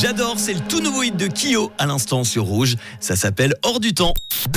J'adore, c'est le tout nouveau hit de Kyo à l'instant sur Rouge. Ça s'appelle Hors du temps.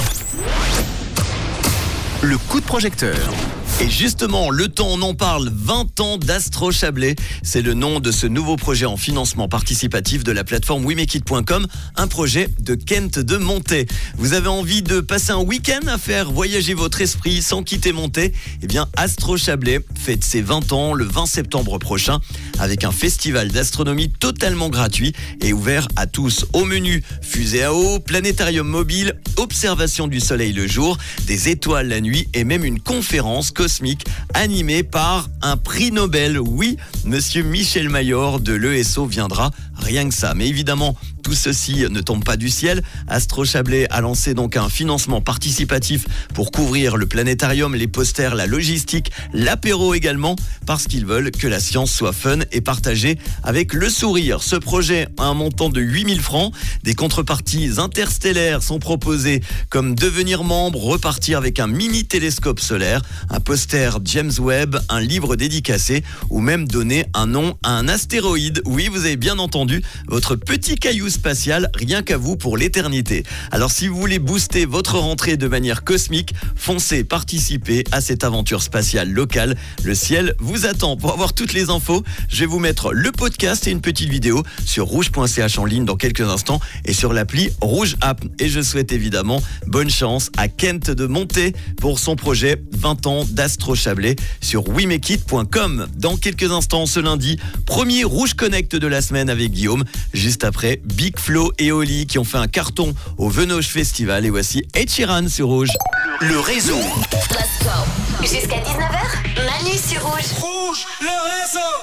Le coup de projecteur. Et justement, le temps, on en parle, 20 ans d'Astro Chablais. C'est le nom de ce nouveau projet en financement participatif de la plateforme WeMakeIt.com, un projet de Kent de Montet. Vous avez envie de passer un week-end à faire voyager votre esprit sans quitter Montet? Eh bien, Astro Chablais fête ses 20 ans le 20 septembre prochain avec un festival d'astronomie totalement gratuit et ouvert à tous. Au menu, fusée à eau, planétarium mobile, observation du soleil le jour, des étoiles la nuit et même une conférence cosmique animée par un prix Nobel. Oui, monsieur Michel Mayor de l'ESO viendra, rien que ça. Mais évidemment, tout ceci ne tombe pas du ciel. Astro Chablais a lancé donc un financement participatif pour couvrir le planétarium, les posters, la logistique, l'apéro également, parce qu'ils veulent que la science soit fun et partagée avec le sourire. Ce projet a un montant de 8 000 francs. Des contreparties interstellaires sont proposées comme devenir membre, repartir avec un mini télescope solaire, un poster James Webb, un livre dédicacé ou même donner un nom à un astéroïde. Oui, vous avez bien entendu, votre petit caillou spatial, rien qu'à vous pour l'éternité. Alors si vous voulez booster votre rentrée de manière cosmique, foncez participer à cette aventure spatiale locale. Le ciel vous attend. Pour avoir toutes les infos, je vais vous mettre le podcast et une petite vidéo sur rouge.ch en ligne dans quelques instants et sur l'appli Rouge App. Et je souhaite évidemment bonne chance à Kent de Montet pour son projet 20 ans d'Astro Chablais sur WeMakeIt.com. Dans quelques instants, ce lundi, premier Rouge Connect de la semaine avec Guillaume. Juste après, Big Flo et Oli qui ont fait un carton au Venoge Festival. Et voici Ed Sheeran sur Rouge. Le réseau. Let's go. Jusqu'à 19h, Manu sur Rouge. Rouge, le réseau.